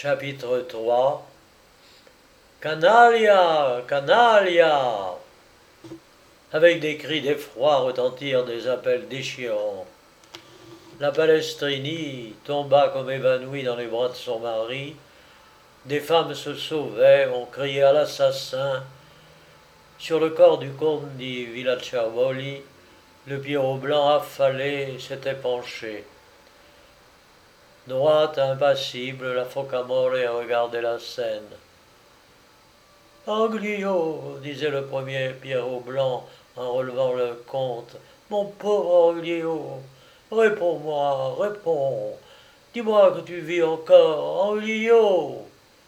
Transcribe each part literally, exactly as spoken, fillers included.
Chapitre trois. Canaglia, canaglia! Avec des cris d'effroi retentirent des appels déchirants. La Palestrini tomba comme évanouie dans les bras de son mari. Des femmes se sauvaient, on criait à l'assassin. Sur le corps du comte di Villacervoli, le Pierrot blanc affalé s'était penché. Droite, impassible, la Focamore regardait la scène. « Anglio, disait le premier Pierrot blanc en relevant le comte, mon pauvre Anglio, réponds-moi, réponds, dis-moi que tu vis encore, Anglio !»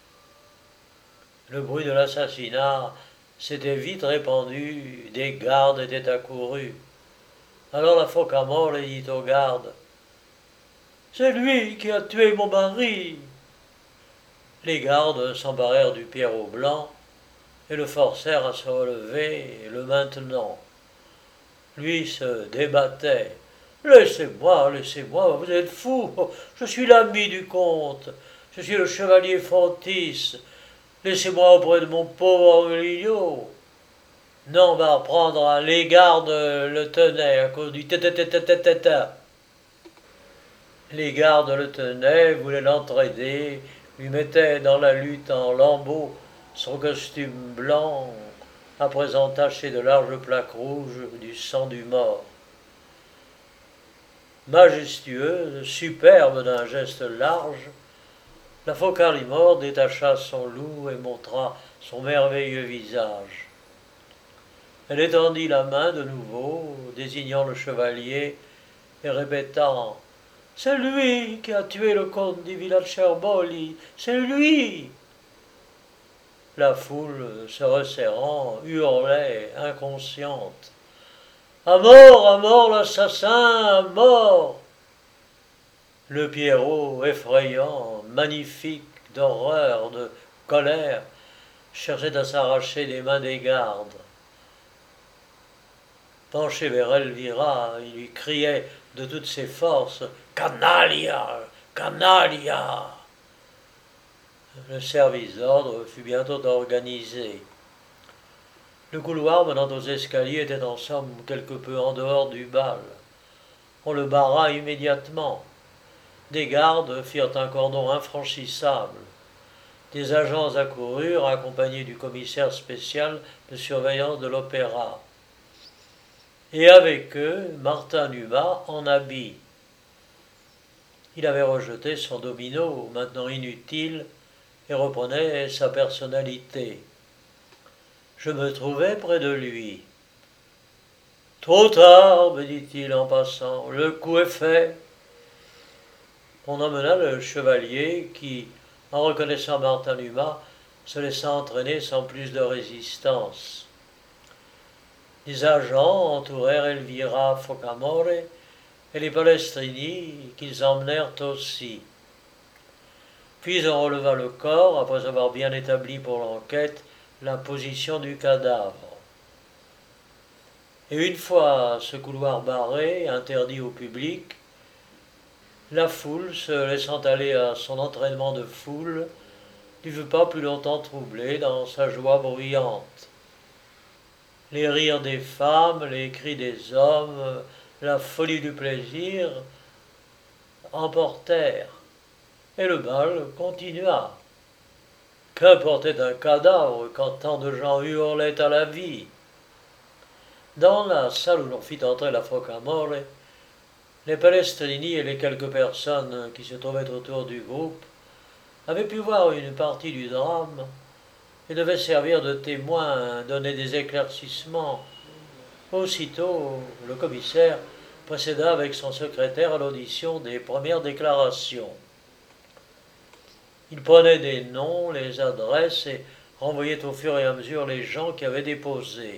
Le bruit de l'assassinat s'était vite répandu, des gardes étaient accourus. Alors la Focamore dit aux gardes: « C'est lui qui a tué mon mari !» Les gardes s'emparèrent du Pierrot blanc et le forcèrent à se relever, le maintenant. Lui se débattait. « Laissez-moi, laissez-moi, vous êtes fou, je suis l'ami du comte, je suis le chevalier Fontis, laissez-moi auprès de mon pauvre Anglio. » Non, on va reprendre, les gardes le tenaient à cause du tata. Les gardes le tenaient, voulaient l'entraider, lui mettaient dans la lutte en lambeaux son costume blanc, à présent taché de larges plaques rouges du sang du mort. Majestueuse, superbe d'un geste large, la Focallimore détacha son loup et montra son merveilleux visage. Elle étendit la main de nouveau, désignant le chevalier et répétant: « C'est lui qui a tué le comte di Villacervoli, c'est lui !» La foule, se resserrant, hurlait, inconsciente. « À mort, à mort l'assassin, à mort !» Le Pierrot, effrayant, magnifique, d'horreur, de colère, cherchait à s'arracher des mains des gardes. Penché vers Elvira, il lui criait de toutes ses forces: « Canaglia, canaglia !» Le service d'ordre fut bientôt organisé. Le couloir menant aux escaliers était en somme quelque peu en dehors du bal. On le barra immédiatement. Des gardes firent un cordon infranchissable. Des agents accoururent accompagnés du commissaire spécial de surveillance de l'opéra. Et avec eux, Martin Numa en habit. Il avait rejeté son domino, maintenant inutile, et reprenait sa personnalité. Je me trouvais près de lui. « Trop tard, me dit-il en passant, le coup est fait. » On emmena le chevalier qui, en reconnaissant Martin Numa, se laissa entraîner sans plus de résistance. Les agents entourèrent Elvira Focamore et les Palestrini qu'ils emmenèrent aussi. Puis on releva le corps, après avoir bien établi pour l'enquête la position du cadavre. Et une fois ce couloir barré, interdit au public, la foule, se laissant aller à son entraînement de foule, ne fut pas plus longtemps troublée dans sa joie bruyante. Les rires des femmes, les cris des hommes, la folie du plaisir emportèrent. Et le bal continua. Qu'importait un cadavre quand tant de gens hurlaient à la vie? Dans la salle où l'on fit entrer la Focamore, les Palestrini et les quelques personnes qui se trouvaient autour du groupe avaient pu voir une partie du drame et devaient servir de témoins, donner des éclaircissements. Aussitôt, le commissaire procéda avec son secrétaire à l'audition des premières déclarations. Il prenait des noms, les adresses et renvoyait au fur et à mesure les gens qui avaient déposé.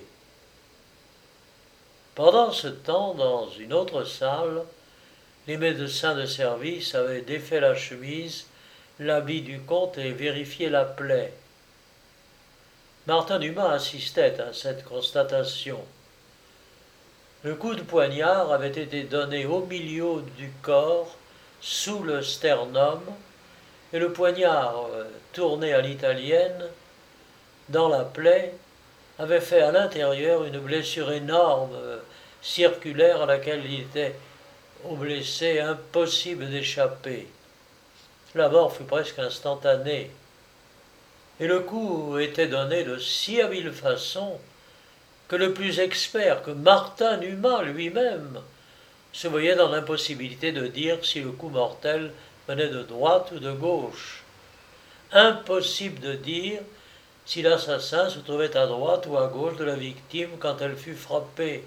Pendant ce temps, dans une autre salle, les médecins de service avaient défait la chemise, l'habit du comte et vérifié la plaie. Martin Numa assistait à cette constatation. Le coup de poignard avait été donné au milieu du corps, sous le sternum, et le poignard euh, tourné à l'italienne, dans la plaie, avait fait à l'intérieur une blessure énorme, euh, circulaire, à laquelle il était, au blessé, impossible d'échapper. La mort fut presque instantanée, et le coup était donné de si habile façon que le plus expert, que Martin Numa lui-même, se voyait dans l'impossibilité de dire si le coup mortel venait de droite ou de gauche. Impossible de dire si l'assassin se trouvait à droite ou à gauche de la victime quand elle fut frappée.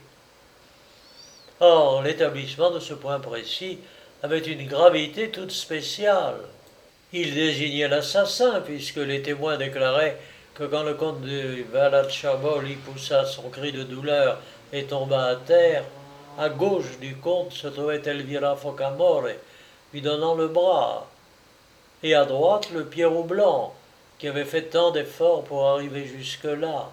Or, l'établissement de ce point précis avait une gravité toute spéciale. Il désignait l'assassin, puisque les témoins déclaraient que quand le comte de Valacciaboli poussa son cri de douleur et tomba à terre, à gauche du comte se trouvait Elvira Focamore, lui donnant le bras, et à droite le Pierrot Blanc, qui avait fait tant d'efforts pour arriver jusque-là.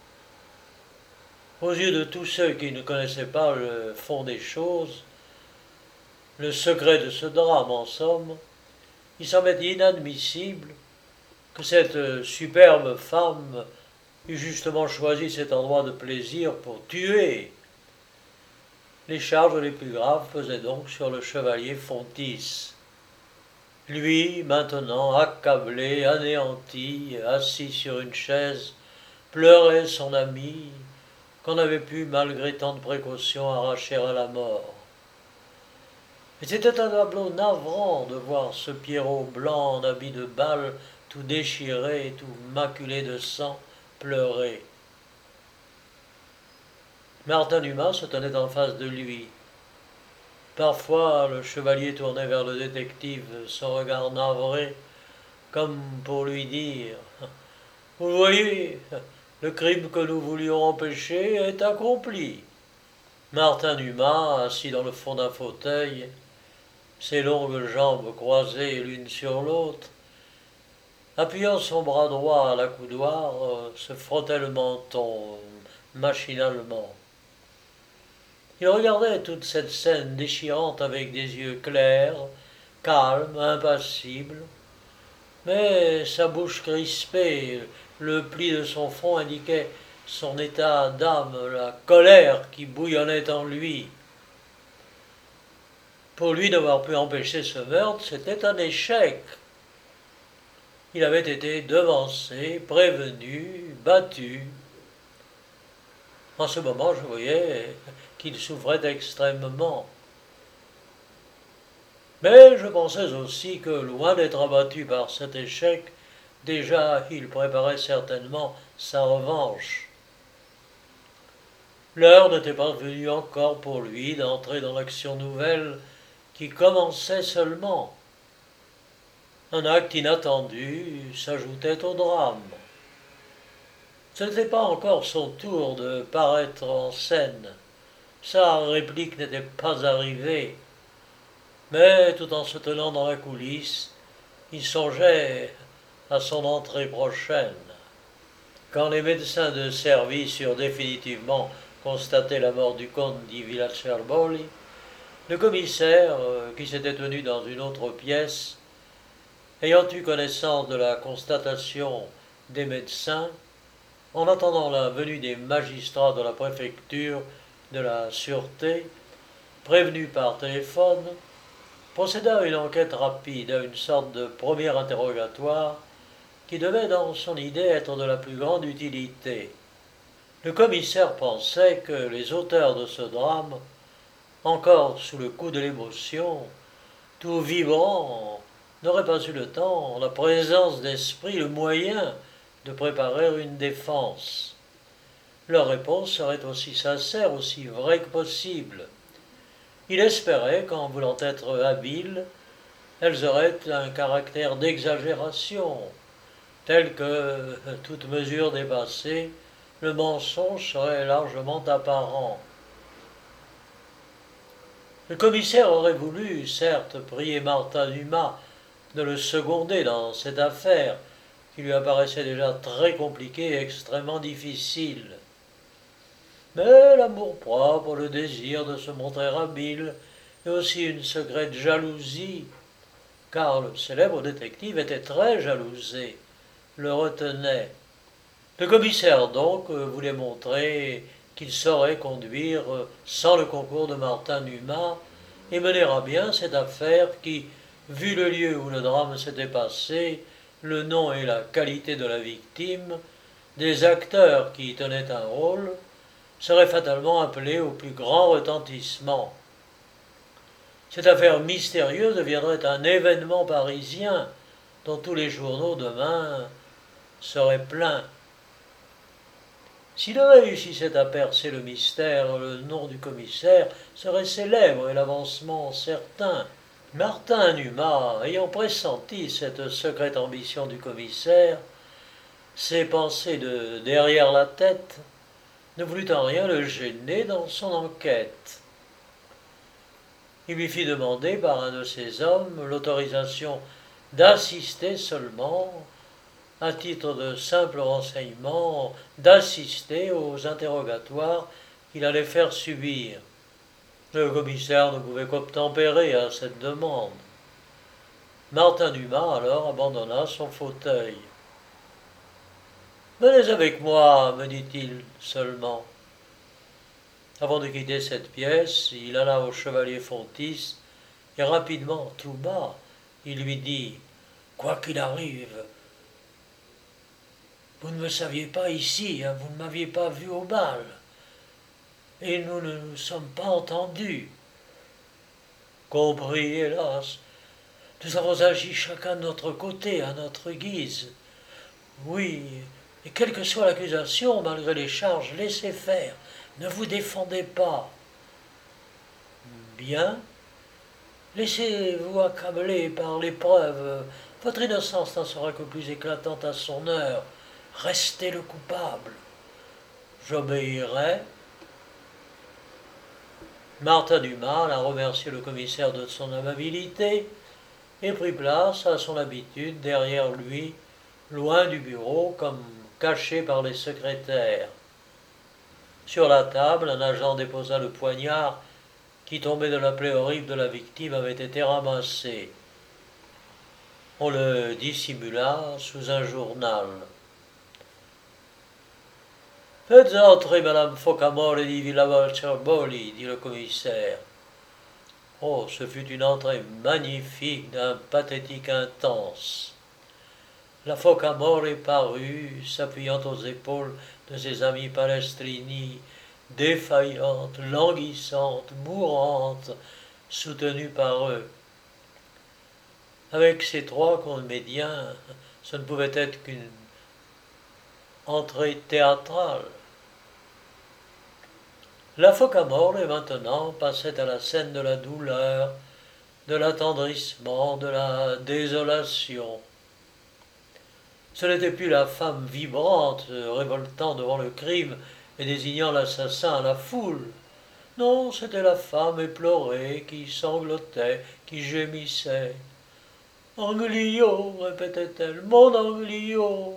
Aux yeux de tous ceux qui ne connaissaient pas le fond des choses, le secret de ce drame, en somme, il semblait inadmissible que cette superbe femme eût justement choisi cet endroit de plaisir pour tuer. Les charges les plus graves pesaient donc sur le chevalier Fontis. Lui, maintenant, accablé, anéanti, assis sur une chaise, pleurait son ami, qu'on avait pu, malgré tant de précautions, arracher à la mort. Et c'était un tableau navrant de voir ce Pierrot blanc en habit de bal, tout déchiré, tout maculé de sang, pleurer. Martin Dumas se tenait en face de lui. Parfois, le chevalier tournait vers le détective son regard navré, comme pour lui dire « Vous voyez, le crime que nous voulions empêcher est accompli. » Martin Dumas, assis dans le fond d'un fauteuil, ses longues jambes croisées l'une sur l'autre, appuyant son bras droit à la coudoir, se frottait le menton machinalement. Il regardait toute cette scène déchirante avec des yeux clairs, calmes, impassibles, mais sa bouche crispée, le pli de son front indiquait son état d'âme, la colère qui bouillonnait en lui. Pour lui, d'avoir pu empêcher ce meurtre, c'était un échec. Il avait été devancé, prévenu, battu. En ce moment, je voyais qu'il souffrait extrêmement. Mais je pensais aussi que, loin d'être abattu par cet échec, déjà il préparait certainement sa revanche. L'heure n'était pas venue encore pour lui d'entrer dans l'action nouvelle qui commençait seulement. Un acte inattendu s'ajoutait au drame. Ce n'était pas encore son tour de paraître en scène. Sa réplique n'était pas arrivée. Mais tout en se tenant dans la coulisse, il songeait à son entrée prochaine. Quand les médecins de service eurent définitivement constaté la mort du comte di Vilacciarboli, le commissaire, qui s'était tenu dans une autre pièce, ayant eu connaissance de la constatation des médecins, en attendant la venue des magistrats de la préfecture de la sûreté, prévenus par téléphone, procéda à une enquête rapide, à une sorte de premier interrogatoire qui devait dans son idée être de la plus grande utilité. Le commissaire pensait que les auteurs de ce drame, encore sous le coup de l'émotion, tout vibrants, n'auraient pas eu le temps, la présence d'esprit, le moyen de préparer une défense. Leur réponse serait aussi sincère, aussi vraie que possible. Il espérait qu'en voulant être habiles, elles auraient un caractère d'exagération, tel que, toute mesure dépassée, le mensonge serait largement apparent. Le commissaire aurait voulu, certes, prier Martin Dumas de le seconder dans cette affaire, qui lui apparaissait déjà très compliquée et extrêmement difficile. Mais l'amour-propre, le désir de se montrer habile, et aussi une secrète jalousie, car le célèbre détective était très jalousé, le retenait. Le commissaire donc voulait montrer qu'il saurait conduire sans le concours de Martin Numa et mener à bien cette affaire qui, vu le lieu où le drame s'était passé, le nom et la qualité de la victime, des acteurs qui y tenaient un rôle, serait fatalement appelée au plus grand retentissement. Cette affaire mystérieuse deviendrait un événement parisien dont tous les journaux demain seraient pleins. S'il réussissait à percer le mystère, le nom du commissaire serait célèbre et l'avancement certain. Martin Numa, ayant pressenti cette secrète ambition du commissaire, ses pensées de derrière la tête, ne voulut en rien le gêner dans son enquête. Il lui fit demander par un de ses hommes l'autorisation d'assister seulement, à titre de simple renseignement, d'assister aux interrogatoires qu'il allait faire subir. Le commissaire ne pouvait qu'obtempérer à cette demande. Martin Numa alors abandonna son fauteuil. « Venez avec moi, me dit-il seulement. » Avant de quitter cette pièce, il alla au chevalier Fontis et rapidement, tout bas, il lui dit « Quoi qu'il arrive, vous ne me saviez pas ici, hein, vous ne m'aviez pas vu au bal, et nous ne nous sommes pas entendus. Compris, hélas, nous avons agi chacun de notre côté, à notre guise. Oui, et quelle que soit l'accusation, malgré les charges, laissez faire, ne vous défendez pas. Bien, laissez-vous accabler par l'épreuve, votre innocence n'en sera que plus éclatante à son heure. Restez le coupable. J'obéirai. » Martin Numa alla remercier le commissaire de son amabilité et prit place à son habitude derrière lui, loin du bureau, comme caché par les secrétaires. Sur la table, un agent déposa le poignard qui, tombé de la plaie horrible de la victime, avait été ramassé. On le dissimula sous un journal. « Faites entrer Madame Focamore di Villavolcerboli, dit le commissaire. Oh, ce fut une entrée magnifique d'un pathétique intense. La Focamore parut, s'appuyant aux épaules de ses amis Palestrini, défaillante, languissante, mourante, soutenue par eux. Avec ces trois comédiens, ce ne pouvait être qu'une entrée théâtrale. La Focamore, maintenant, passait à la scène de la douleur, de l'attendrissement, de la désolation. Ce n'était plus la femme vibrante, révoltant devant le crime et désignant l'assassin à la foule. Non, c'était la femme éplorée, qui sanglotait, qui gémissait. « Anglio » répétait-elle, « mon Anglio »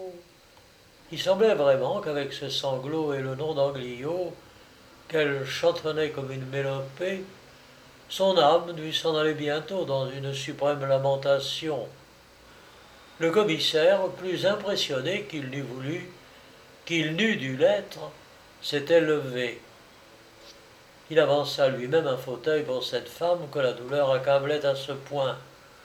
Il semblait vraiment qu'avec ce sanglot et le nom d'Anglio, qu'elle chantonnait comme une mélopée, son âme dut s'en aller bientôt dans une suprême lamentation. Le commissaire, plus impressionné qu'il n'eût voulu, qu'il n'eût dû l'être, s'était levé. Il avança lui-même un fauteuil pour cette femme que la douleur accablait à ce point.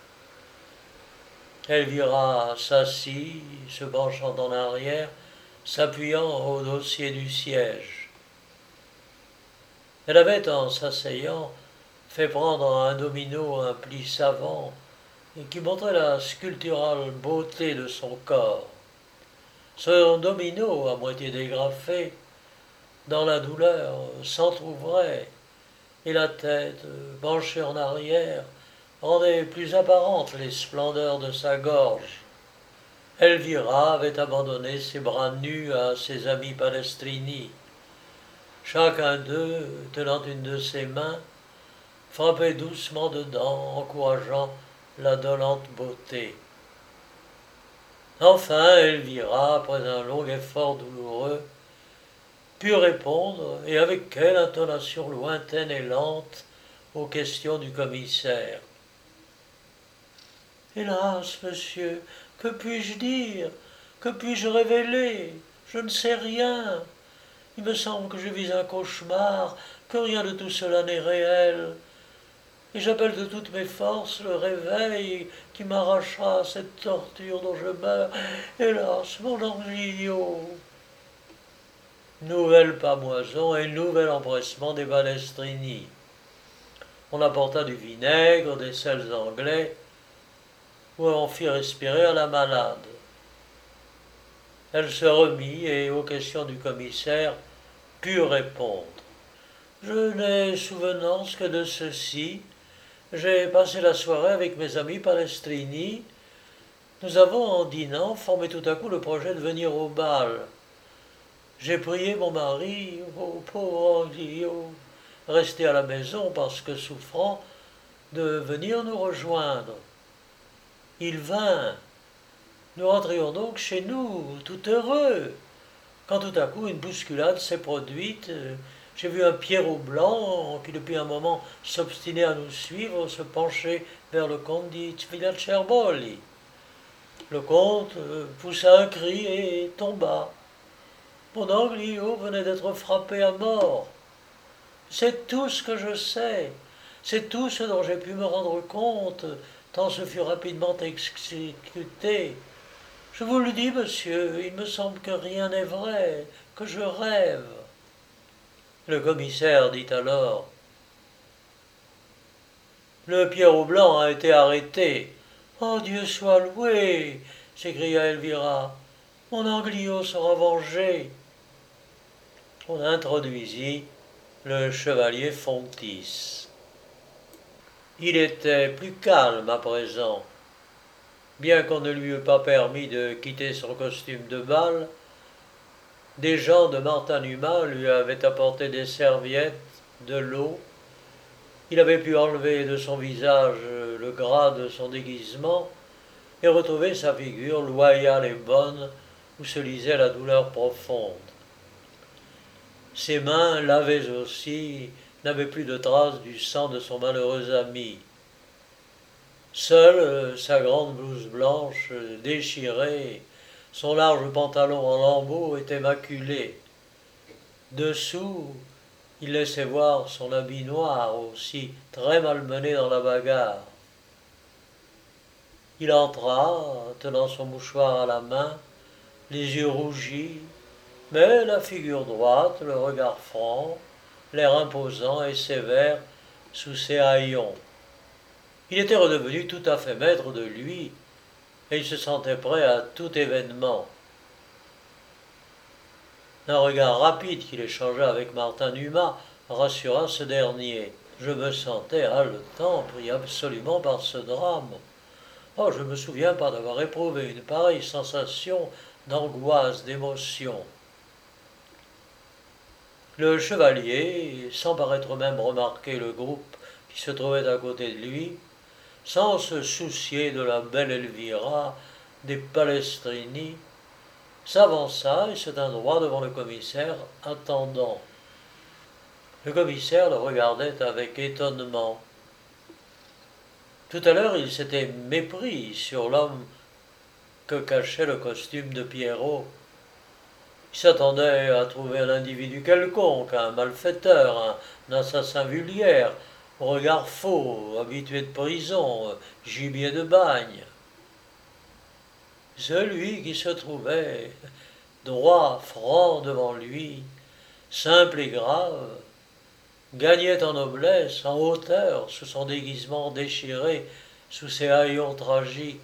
Elvira s'assit, se penchant en arrière, s'appuyant au dossier du siège. Elle avait, en s'asseyant, fait prendre à un domino un pli savant et qui montrait la sculpturale beauté de son corps. Ce domino, à moitié dégrafé, dans la douleur, s'entr'ouvrait, et la tête, penchée en arrière, rendait plus apparentes les splendeurs de sa gorge. Elvira avait abandonné ses bras nus à ses amis Palestrini. Chacun d'eux, tenant une de ses mains, frappait doucement dedans, encourageant la dolente beauté. Enfin, Elvira, après un long effort douloureux, put répondre, et avec quelle intonation lointaine et lente, aux questions du commissaire. Hélas, monsieur, que puis-je dire? Que puis-je révéler? Je ne sais rien. Il me semble que je vis un cauchemar, que rien de tout cela n'est réel. Et j'appelle de toutes mes forces le réveil qui m'arrachera à cette torture dont je meurs. Hélas, mon Anglio! Nouvelle pamoison et nouvel empressement des Balestrini. On apporta du vinaigre, des sels anglais, où on fit respirer à la malade. Elle se remit et, aux questions du commissaire, put répondre. Je n'ai souvenance que de ceci. J'ai passé la soirée avec mes amis Palestrini. Nous avons, en dînant, formé tout à coup le projet de venir au bal. J'ai prié mon mari, oh pauvre Anglio, resté à la maison parce que souffrant, de venir nous rejoindre. Il vint. Nous rentrions donc chez nous, tout heureux, quand tout à coup une bousculade s'est produite. J'ai vu un Pierrot blanc qui depuis un moment s'obstinait à nous suivre se pencher vers le comte di Villacerboli. Le comte poussa un cri et tomba. Mon Anglio venait d'être frappé à mort. C'est tout ce que je sais, c'est tout ce dont j'ai pu me rendre compte, tant ce fut rapidement exécuté. Je vous le dis, monsieur, il me semble que rien n'est vrai, que je rêve. Le commissaire dit alors « Le Pierrot blanc a été arrêté. »« Oh, Dieu soit loué !» s'écria Elvira. « Mon Anglio sera vengé. » On introduisit le chevalier Fontis. Il était plus calme à présent. Bien qu'on ne lui eût pas permis de quitter son costume de bal, des gens de Martin Numa lui avaient apporté des serviettes, de l'eau. Il avait pu enlever de son visage le gras de son déguisement et retrouver sa figure loyale et bonne où se lisait la douleur profonde. Ses mains, lavées aussi, n'avaient plus de traces du sang de son malheureux ami. Seule sa grande blouse blanche, déchirée, son large pantalon en lambeaux était maculé. Dessous, il laissait voir son habit noir aussi, très malmené dans la bagarre. Il entra, tenant son mouchoir à la main, les yeux rougis, mais la figure droite, le regard franc, l'air imposant et sévère sous ses haillons. Il était redevenu tout à fait maître de lui, et il se sentait prêt à tout événement. Un regard rapide qu'il échangea avec Martin Numa rassura ce dernier. Je me sentais haletant, pris absolument par ce drame. Oh, je ne me souviens pas d'avoir éprouvé une pareille sensation d'angoisse, d'émotion. Le chevalier, sans paraître même remarquer le groupe qui se trouvait à côté de lui, sans se soucier de la belle Elvira, des Palestrini, s'avança et se tint droit devant le commissaire, attendant. Le commissaire le regardait avec étonnement. Tout à l'heure, il s'était mépris sur l'homme que cachait le costume de Pierrot. Il s'attendait à trouver un individu quelconque, un malfaiteur, un assassin vulgaire, au regard faux, habitué de prison, gibier de bagne. Celui qui se trouvait droit, franc devant lui, simple et grave, gagnait en noblesse, en hauteur, sous son déguisement déchiré, sous ses haillons tragiques.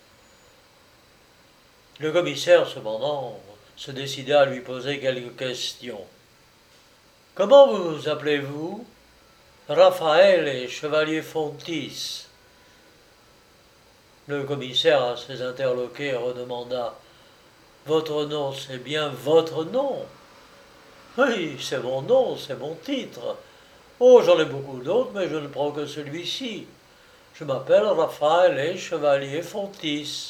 Le commissaire, cependant, se décida à lui poser quelques questions. « Comment vous appelez-vous »« Raphaël et chevalier Fontis. » Le commissaire, à ses interloqués, redemanda « Votre nom, c'est bien votre nom ?»« Oui, c'est mon nom, c'est mon titre. Oh, j'en ai beaucoup d'autres, mais je ne prends que celui-ci. Je m'appelle Raphaël et chevalier Fontis. »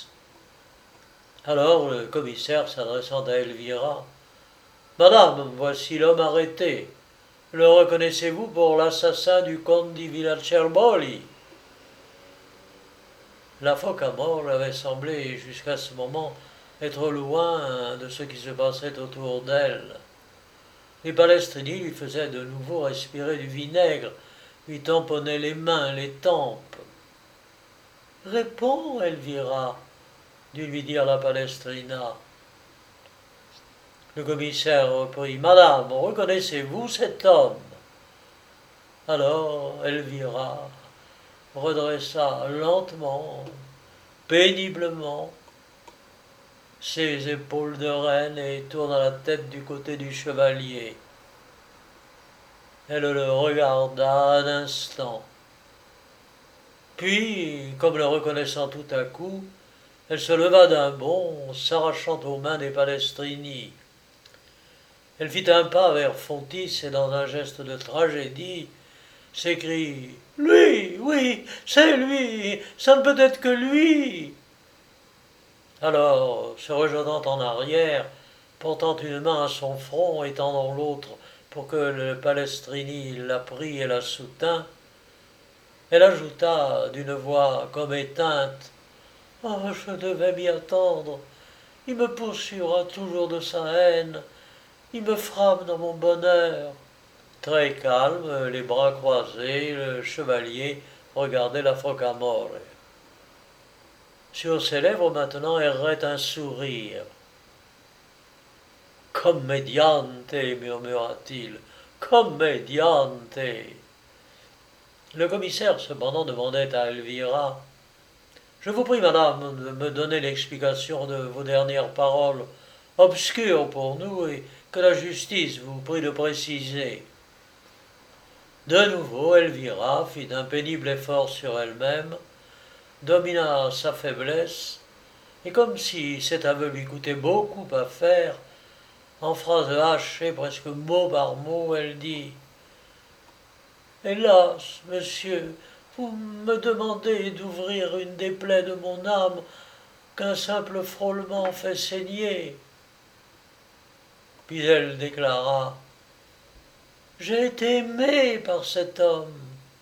Alors le commissaire, s'adressant à Elvira, « Madame, voici l'homme arrêté. Le reconnaissez-vous pour l'assassin du comte di Villacerboli ?» La phoque à mort lui avait semblé, jusqu'à ce moment, être loin de ce qui se passait autour d'elle. Les Palestrini lui faisaient de nouveau respirer du vinaigre, lui tamponnaient les mains, les tempes. Réponds, Elvira, dut lui dire la Palestrina. Le commissaire reprit. Madame, reconnaissez-vous cet homme? Alors Elvira redressa lentement, péniblement, ses épaules de reine et tourna la tête du côté du chevalier. Elle le regarda un instant. Puis, comme le reconnaissant tout à coup, elle se leva d'un bond, s'arrachant aux mains des Palestrini. Elle fit un pas vers Fontis et dans un geste de tragédie, s'écrie « Lui, oui, c'est lui, ça ne peut être que lui !» Alors, se rejetant en arrière, portant une main à son front et tendant l'autre pour que le Palestrini la prit et la soutint, elle ajouta d'une voix comme éteinte « Oh, je devais m'y attendre, il me poursuivra toujours de sa haine, il me frappe dans mon bonheur. » Très calme, les bras croisés, le chevalier regardait la phoque à mort. Sur ses lèvres maintenant errait un sourire. « Commediante » murmura-t-il, « commediante » Le commissaire cependant demandait à Elvira « Je vous prie, madame, de me donner l'explication de vos dernières paroles, obscures pour nous, et que la justice vous prie de préciser. » De nouveau, Elvira fit un pénible effort sur elle-même, domina sa faiblesse, et comme si cet aveu lui coûtait beaucoup à faire, en phrases hachées presque mot par mot, elle dit « Hélas, monsieur, vous me demandez d'ouvrir une des plaies de mon âme qu'un simple frôlement fait saigner. » Puis elle déclara « J'ai été aimée par cet homme. »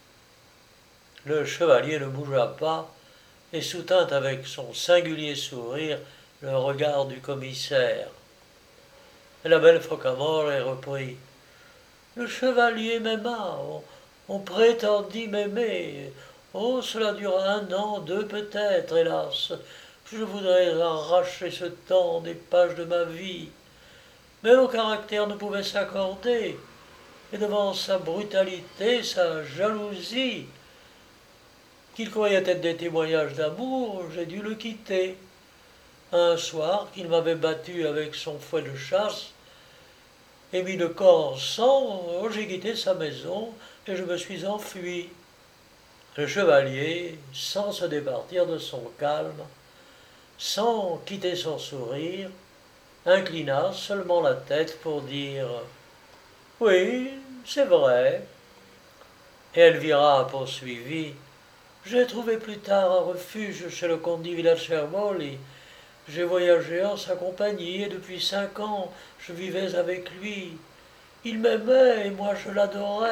Le chevalier ne bougea pas et soutint avec son singulier sourire le regard du commissaire. Et la belle phoque à mort reprit. Le chevalier m'aima, on, on prétendit m'aimer. Oh, cela dura un an, deux peut-être, hélas. Je voudrais arracher ce temps des pages de ma vie. Mais nos caractères ne pouvaient s'accorder, et devant sa brutalité, sa jalousie, qu'il croyait être des témoignages d'amour, j'ai dû le quitter. Un soir qu'il m'avait battu avec son fouet de chasse et mis le corps en sang, j'ai quitté sa maison et je me suis enfui. Le chevalier, sans se départir de son calme, sans quitter son sourire, inclina seulement la tête pour dire « Oui, c'est vrai. » Et Elvira poursuivit « J'ai trouvé plus tard un refuge chez le comte di Villacermoli. J'ai voyagé en sa compagnie et depuis cinq ans je vivais avec lui. Il m'aimait et moi je l'adorais. »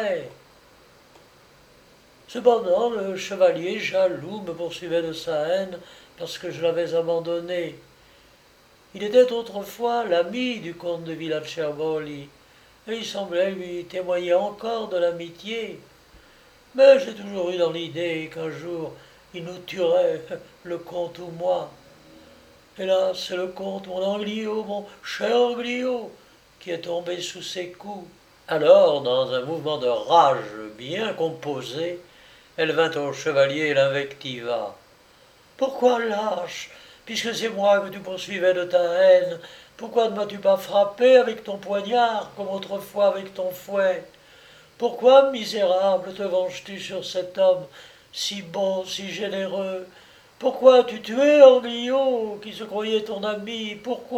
Cependant, le chevalier jaloux me poursuivait de sa haine parce que je l'avais abandonné. Il était autrefois l'ami du comte de Villacermoli, et il semblait lui témoigner encore de l'amitié. Mais j'ai toujours eu dans l'idée qu'un jour il nous tuerait, le comte ou moi. Hélas, c'est le comte, mon Anglio, mon cher Anglio, qui est tombé sous ses coups. Alors, dans un mouvement de rage bien composé, elle vint au chevalier et l'invectiva. « Pourquoi, lâche, puisque c'est moi que tu poursuivais de ta haine, pourquoi ne m'as-tu pas frappé avec ton poignard, comme autrefois avec ton fouet? Pourquoi, misérable, te venges-tu sur cet homme, si bon, si généreux? Pourquoi as-tu tué Anglio, qui se croyait ton ami? Pourquoi ?»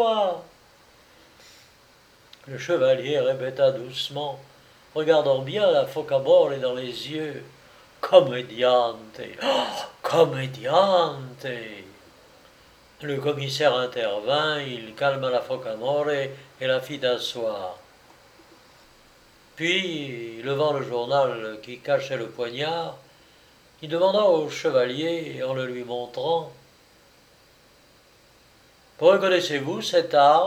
Le chevalier répéta doucement, regardant bien la phoque à mort dans les yeux. « Commediante, oh, commediante !» Le commissaire intervint, il calma la phoque à mort et la fit asseoir. Puis, levant le journal qui cachait le poignard, Il demanda au chevalier, en le lui montrant, « Reconnaissez-vous cette arme ?»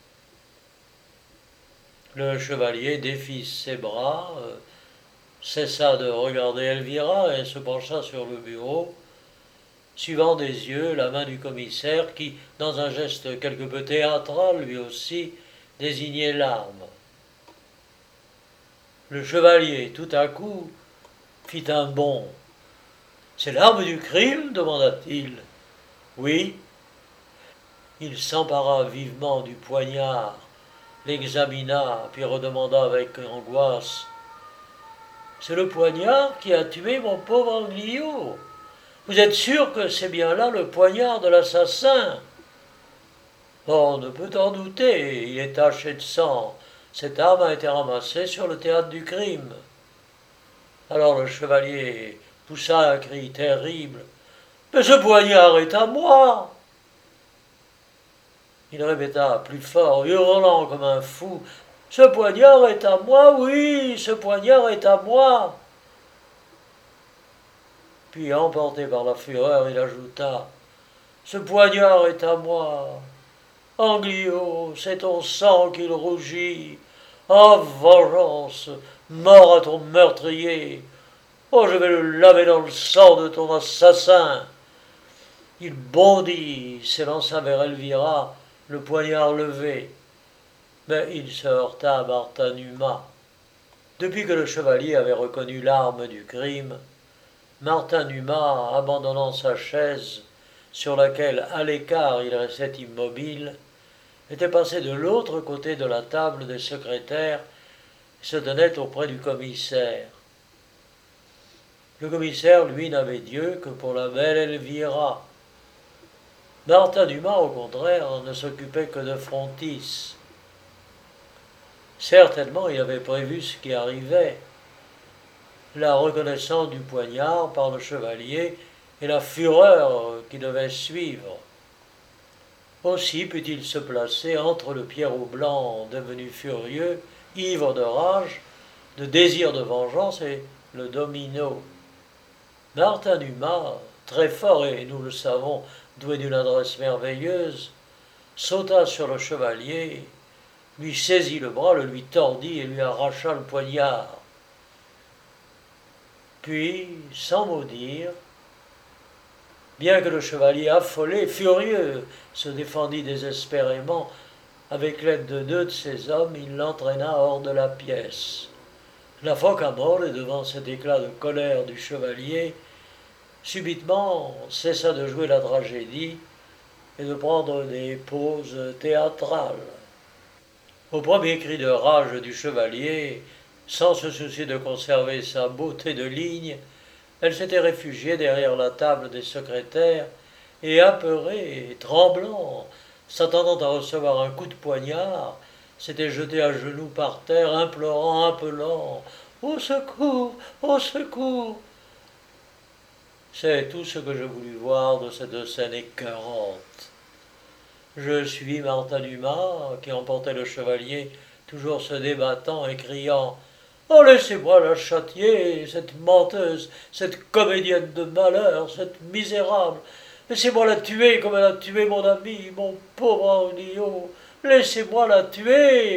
Le chevalier défit ses bras, euh, cessa de regarder Elvira et se pencha sur le bureau, suivant des yeux la main du commissaire qui, dans un geste quelque peu théâtral lui aussi, désignait l'arme. Le chevalier, tout à coup, fit un bond. « C'est l'arme du crime » demanda-t-il. « Oui. » Il s'empara vivement du poignard, l'examina, puis redemanda avec angoisse. « C'est le poignard qui a tué mon pauvre Anglio. Vous êtes sûr que c'est bien là le poignard de l'assassin ?»« On ne peut en douter, il est taché de sang. Cette arme a été ramassée sur le théâtre du crime. » Alors le chevalier poussa un cri terrible. « Mais ce poignard est à moi !» Il répéta plus fort, hurlant comme un fou. « Ce poignard est à moi, oui, ce poignard est à moi !» Puis, emporté par la fureur, il ajouta « Ce poignard est à moi. Anglio, c'est ton sang qu'il rougit. Ah, vengeance, mort à ton meurtrier. Oh, je vais le laver dans le sang de ton assassin. » Il bondit, s'élança vers Elvira, le poignard levé. Mais il se heurta à Martin Numa. Depuis que le chevalier avait reconnu l'arme du crime, Martin Numa, abandonnant sa chaise, sur laquelle, à l'écart, il restait immobile, était passé de l'autre côté de la table des secrétaires et se tenait auprès du commissaire. Le commissaire, lui, n'avait Dieu que pour la belle Elvira. Martin Numa, au contraire, ne s'occupait que de Frontis. Certainement, il avait prévu ce qui arrivait, la reconnaissance du poignard par le chevalier et la fureur qui devait suivre. Aussi put-il se placer entre le Pierrot blanc devenu furieux, ivre de rage, de désir de vengeance, et le domino. Martin Numa, très fort et, nous le savons, doué d'une adresse merveilleuse, sauta sur le chevalier, lui saisit le bras, le lui tordit et lui arracha le poignard. Puis, sans mot dire, bien que le chevalier affolé, furieux, se défendit désespérément, avec l'aide de deux de ses hommes, il l'entraîna hors de la pièce. La Foccamore, devant cet éclat de colère du chevalier, subitement cessa de jouer la tragédie et de prendre des pauses théâtrales. Au premier cri de rage du chevalier, sans se soucier de conserver sa beauté de ligne, elle s'était réfugiée derrière la table des secrétaires et, apeurée et tremblant, s'attendant à recevoir un coup de poignard, s'était jetée à genoux par terre, implorant, appelant « Au secours, au secours !» C'est tout ce que je voulus voir de cette scène écœurante. Je suis Martin Numa, qui emportait le chevalier, toujours se débattant et criant « Oh, laissez-moi la châtier, cette menteuse, cette comédienne de malheur, cette misérable. Laissez-moi la tuer comme elle a tué mon ami, mon pauvre Anglio. Laissez-moi la tuer !»